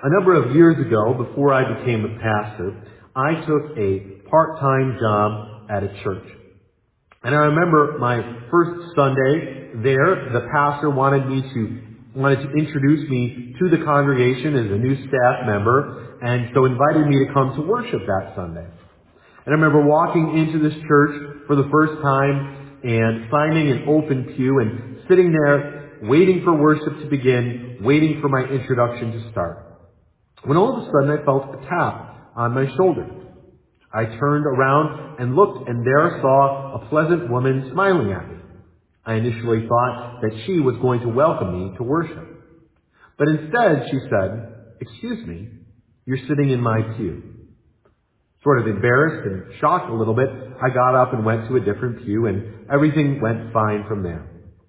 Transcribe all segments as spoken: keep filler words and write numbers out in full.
A number of years ago, before I became a pastor, I took a part-time job at a church. And I remember my first Sunday there, the pastor wanted me to wanted to introduce me to the congregation as a new staff member, and so invited me to come to worship that Sunday. And I remember walking into this church for the first time and finding an open pew and sitting there waiting for worship to begin, waiting for my introduction to start. When all of a sudden I felt a tap on my shoulder. I turned around and looked, and there I saw a pleasant woman smiling at me. I initially thought that she was going to welcome me to worship. But instead she said, "Excuse me, you're sitting in my pew." Sort of embarrassed and shocked a little bit, I got up and went to a different pew, and everything went fine from there.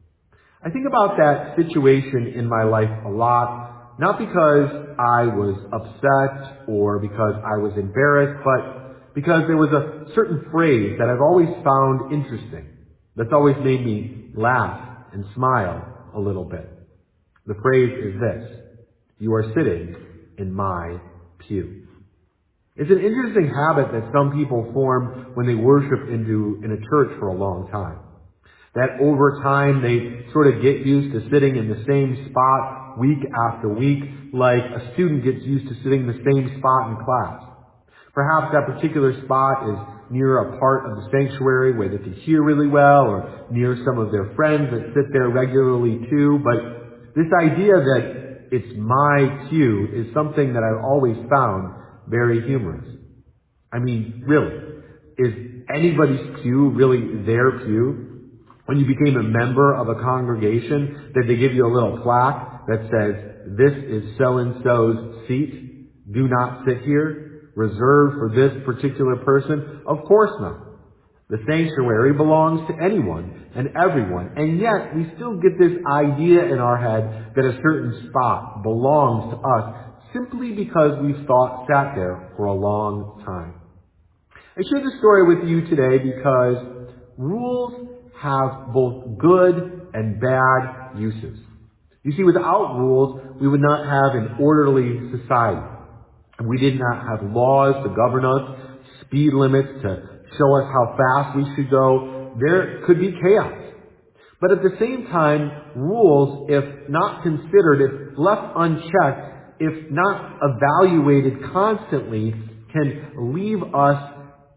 I think about that situation in my life a lot, not because I was upset or because I was embarrassed, but because there was a certain phrase that I've always found interesting, that's always made me laugh and smile a little bit. The phrase is this: "You are sitting in my pew." It's an interesting habit that some people form when they worship into in a church for a long time. That over time they sort of get used to sitting in the same spot week after week, like a student gets used to sitting in the same spot in class. Perhaps that particular spot is near a part of the sanctuary where they can hear really well, or near some of their friends that sit there regularly too. But this idea that it's my pew is something that I've always found very humorous. I mean, really, is anybody's pew really their pew? When you became a member of a congregation, did they give you a little plaque that says, "This is so-and-so's seat. Do not sit here. Reserved for this particular person"? Of course not. The sanctuary belongs to anyone and everyone, and yet we still get this idea in our head that a certain spot belongs to us simply because we've thought sat there for a long time. I share this story with you today because rules have both good and bad uses. You see, without rules, we would not have an orderly society. We did not have laws to govern us, speed limits to show us how fast we should go. There could be chaos. But at the same time, rules, if not considered, if left unchecked, if not evaluated constantly, can leave us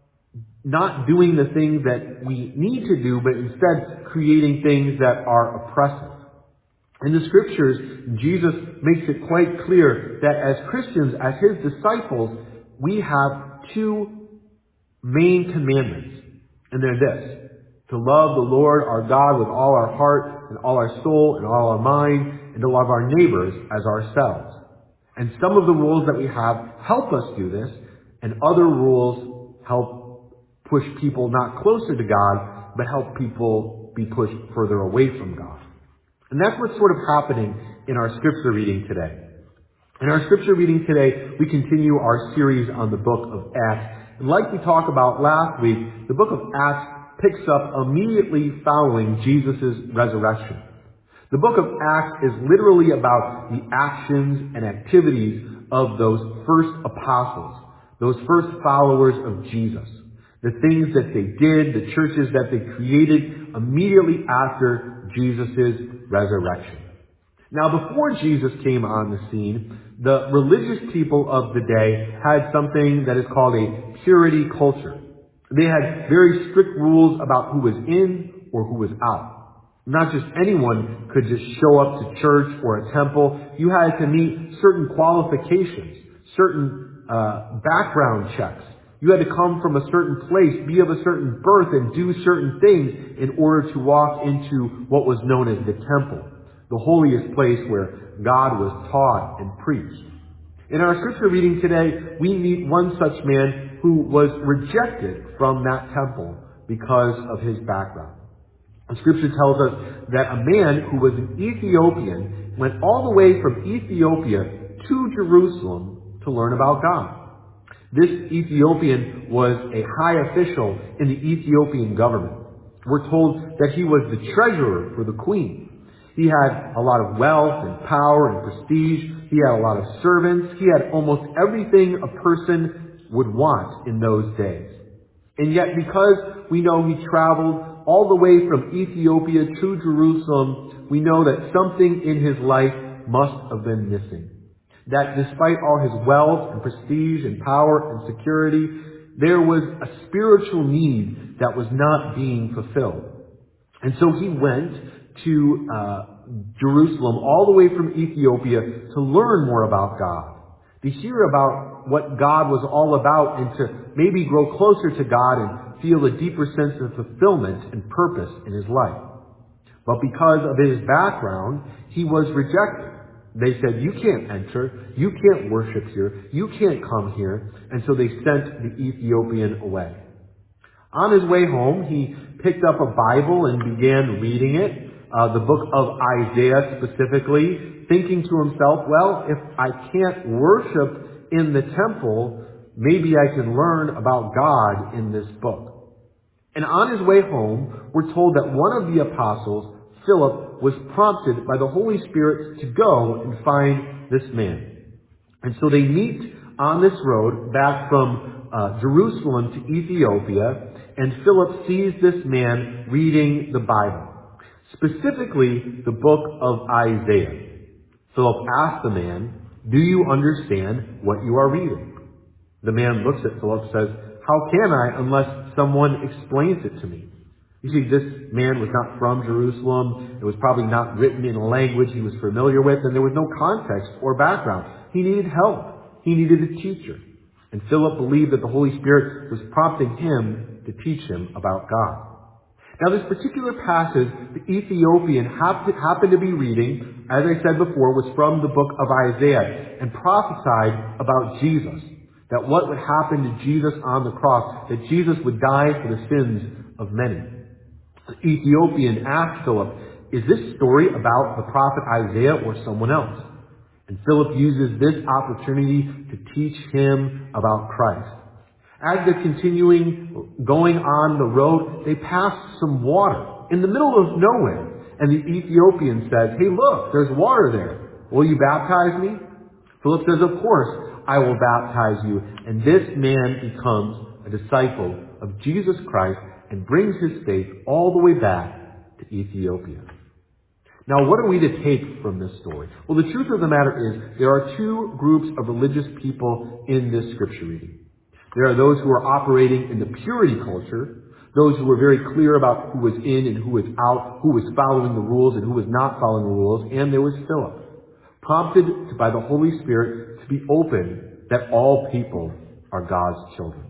not doing the things that we need to do, but instead creating things that are oppressive. In the scriptures, Jesus makes it quite clear that as Christians, as his disciples, we have two main commandments. And they're this: to love the Lord our God with all our heart and all our soul and all our mind, and to love our neighbors as ourselves. And some of the rules that we have help us do this, and other rules help push people not closer to God, but help people be pushed further away from God. And that's what's sort of happening in our scripture reading today. In our scripture reading today, we continue our series on the book of Acts. And like we talked about last week, the book of Acts picks up immediately following Jesus' resurrection. The book of Acts is literally about the actions and activities of those first apostles, those first followers of Jesus. The things that they did, the churches that they created immediately after Jesus' resurrection. Now, before Jesus came on the scene, the religious people of the day had something that is called a purity culture. They had very strict rules about who was in or who was out. Not just anyone could just show up to church or a temple. You had to meet certain qualifications, certain uh, background checks. You had to come from a certain place, be of a certain birth, and do certain things in order to walk into what was known as the temple, the holiest place where God was taught and preached. In our scripture reading today, we meet one such man who was rejected from that temple because of his background. The scripture tells us that a man who was an Ethiopian went all the way from Ethiopia to Jerusalem to learn about God. This Ethiopian was a high official in the Ethiopian government. We're told that he was the treasurer for the queen. He had a lot of wealth and power and prestige. He had a lot of servants. He had almost everything a person would want in those days. And yet, because we know he traveled all the way from Ethiopia to Jerusalem, we know that something in his life must have been missing. That despite all his wealth and prestige and power and security, there was a spiritual need that was not being fulfilled. And so he went to uh, Jerusalem all the way from Ethiopia to learn more about God, to hear about what God was all about, and to maybe grow closer to God and feel a deeper sense of fulfillment and purpose in his life. But because of his background, he was rejected. They said, you can't enter, you can't worship here, you can't come here, and so they sent the Ethiopian away. On his way home, he picked up a Bible and began reading it, uh, the book of Isaiah specifically, thinking to himself, well, if I can't worship in the temple, maybe I can learn about God in this book. And on his way home, we're told that one of the apostles, Philip, was prompted by the Holy Spirit to go and find this man. And so they meet on this road back from uh, Jerusalem to Ethiopia, and Philip sees this man reading the Bible, specifically the book of Isaiah. Philip asked the man, do you understand what you are reading? The man looks at Philip and says, how can I unless someone explains it to me? You see, this man was not from Jerusalem. It was probably not written in a language he was familiar with, and there was no context or background. He needed help. He needed a teacher. And Philip believed that the Holy Spirit was prompting him to teach him about God. Now, this particular passage, the Ethiopian happened to be reading, as I said before, was from the book of Isaiah and prophesied about Jesus. That what would happen to Jesus on the cross, that Jesus would die for the sins of many. The Ethiopian asked Philip, is this story about the prophet Isaiah or someone else? And Philip uses this opportunity to teach him about Christ. As they're continuing going on the road, they pass some water in the middle of nowhere. And the Ethiopian says, hey, look, there's water there. Will you baptize me? Philip says, of course, I will baptize you. And this man becomes a disciple of Jesus Christ and brings his faith all the way back to Ethiopia. Now, what are we to take from this story? Well, the truth of the matter is there are two groups of religious people in this scripture reading. There are those who are operating in the purity culture, those who were very clear about who was in and who was out, who was following the rules and who was not following the rules, and there was Philip, prompted by the Holy Spirit to be open that all people are God's children.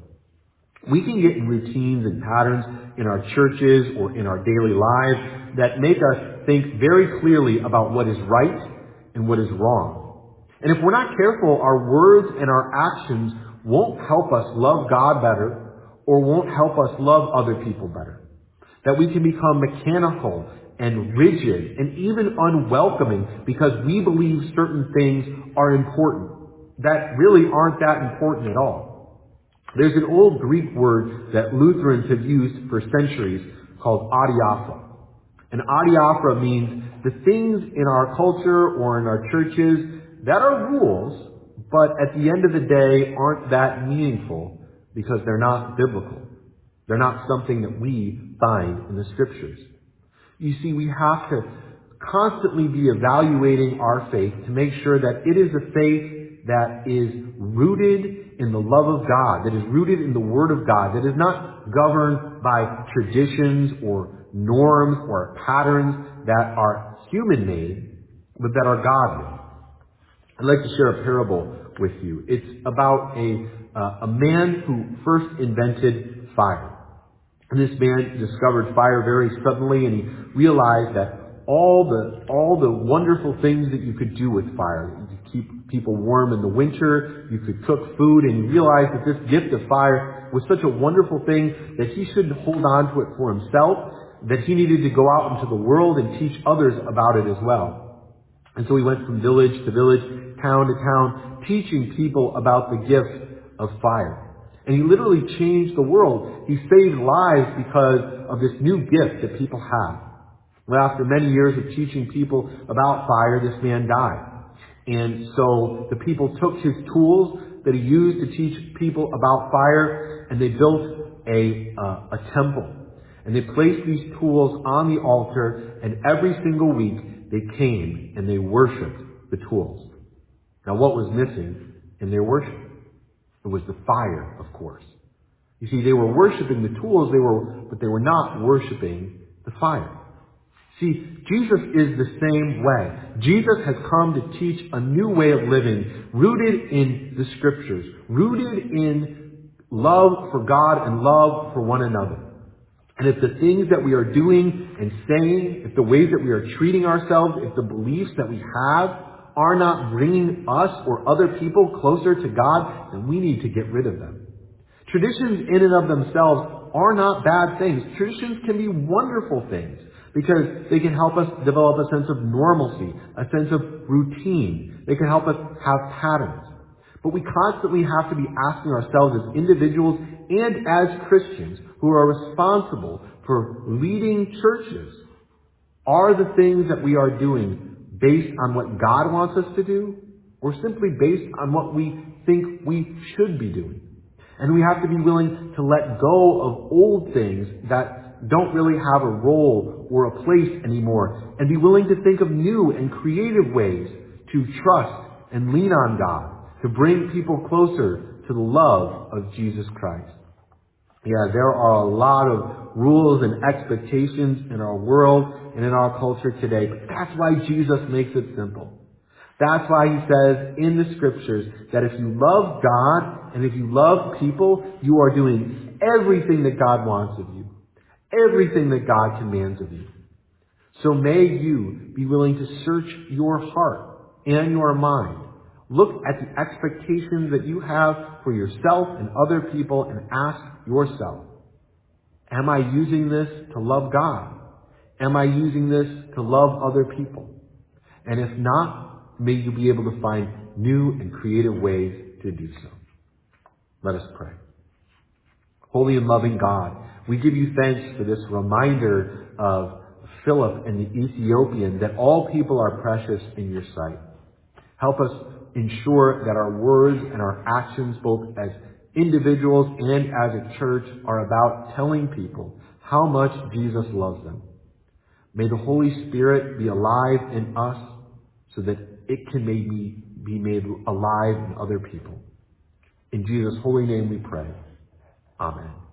We can get in routines and patterns in our churches or in our daily lives that make us think very clearly about what is right and what is wrong. And if we're not careful, our words and our actions won't help us love God better or won't help us love other people better. That we can become mechanical and rigid and even unwelcoming because we believe certain things are important that really aren't that important at all. There's an old Greek word that Lutherans have used for centuries called adiaphora. And adiaphora means the things in our culture or in our churches that are rules, but at the end of the day aren't that meaningful because they're not biblical. They're not something that we find in the scriptures. You see, we have to constantly be evaluating our faith to make sure that it is a faith that is rooted in the love of God, that is rooted in the Word of God, that is not governed by traditions or norms or patterns that are human-made, but that are God-made. I'd like to share a parable with you. It's about a, uh, a man who first invented fire. And this man discovered fire very suddenly, and he realized that all the all the wonderful things that you could do with fire. You could keep people warm in the winter, you could cook food, and he realized that this gift of fire was such a wonderful thing that he shouldn't hold on to it for himself, that he needed to go out into the world and teach others about it as well. And so he went from village to village, town to town, teaching people about the gift of fire. And he literally changed the world. He saved lives because of this new gift that people have. Well, after many years of teaching people about fire, this man died. And so the people took his tools that he used to teach people about fire, and they built a, uh, a temple. And they placed these tools on the altar, and every single week they came and they worshiped the tools. Now, what was missing in their worship? It was the fire, of course. You see, they were worshiping the tools, they were, but they were not worshiping the fire. See, Jesus is the same way. Jesus has come to teach a new way of living, rooted in the Scriptures, rooted in love for God and love for one another. And if the things that we are doing and saying, if the ways that we are treating ourselves, if the beliefs that we have are not bringing us or other people closer to God, then we need to get rid of them. Traditions in and of themselves are not bad things. Traditions can be wonderful things because they can help us develop a sense of normalcy, a sense of routine. They can help us have patterns. But we constantly have to be asking ourselves as individuals and as Christians who are responsible for leading churches, are the things that we are doing based on what God wants us to do, or simply based on what we think we should be doing? And we have to be willing to let go of old things that don't really have a role or a place anymore, and be willing to think of new and creative ways to trust and lean on God, to bring people closer to the love of Jesus Christ. Yeah, there are a lot of rules and expectations in our world and in our culture today, but that's why Jesus makes it simple. That's why he says in the Scriptures that if you love God and if you love people, you are doing everything that God wants of you, everything that God commands of you. So may you be willing to search your heart and your mind. Look at the expectations that you have for yourself and other people and ask yourself, am I using this to love God? Am I using this to love other people? And if not, may you be able to find new and creative ways to do so. Let us pray. Holy and loving God, we give you thanks for this reminder of Philip and the Ethiopian, that all people are precious in your sight. Help us ensure that our words and our actions, both as individuals and as a church, are about telling people how much Jesus loves them. May the Holy Spirit be alive in us so that it can maybe be made alive in other people. In Jesus' holy name we pray. Amen.